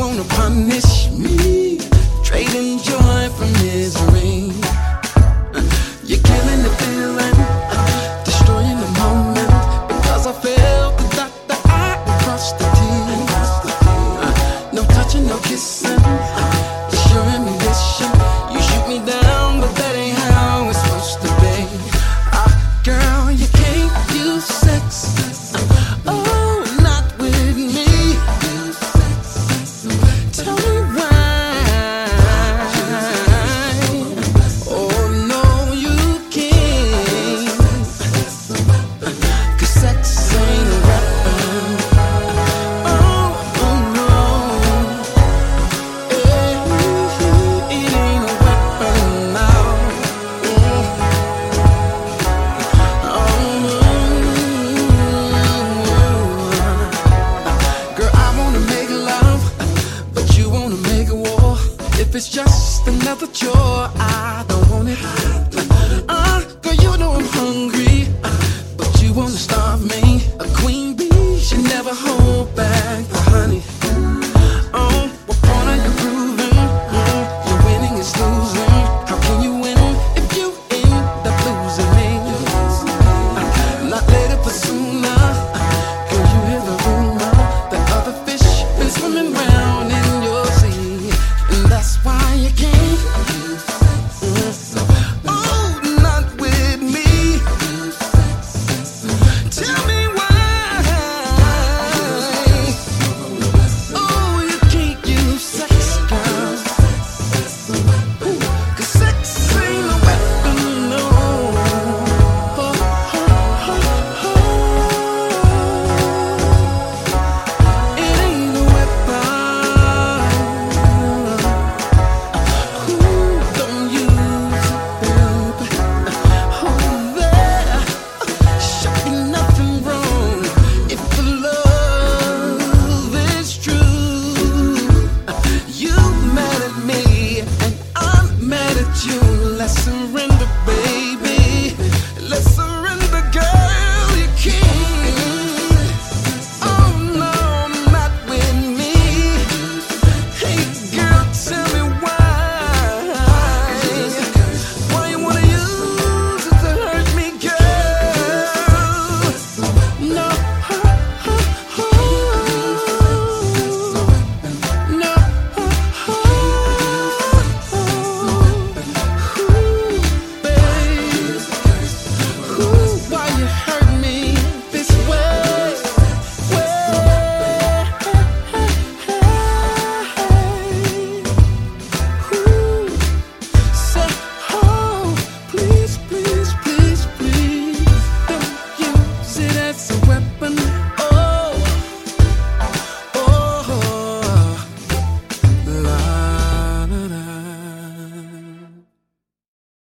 wanna punish me, trading joy for misery. You're killing the feeling, destroying the moment, because I failed the doctor, I crossed the T. No touching, no kissing, just your ammunition. You shoot me down, but that ain't how it's supposed to be. Girl, you can't use sex. Oh, not with me. Tell me why. Oh, no, you can't. 'Cause sex ain't a weapon. Oh, no. It ain't a weapon now. Girl, I wanna make love, but you wanna make a war. If it's just another chore, I don't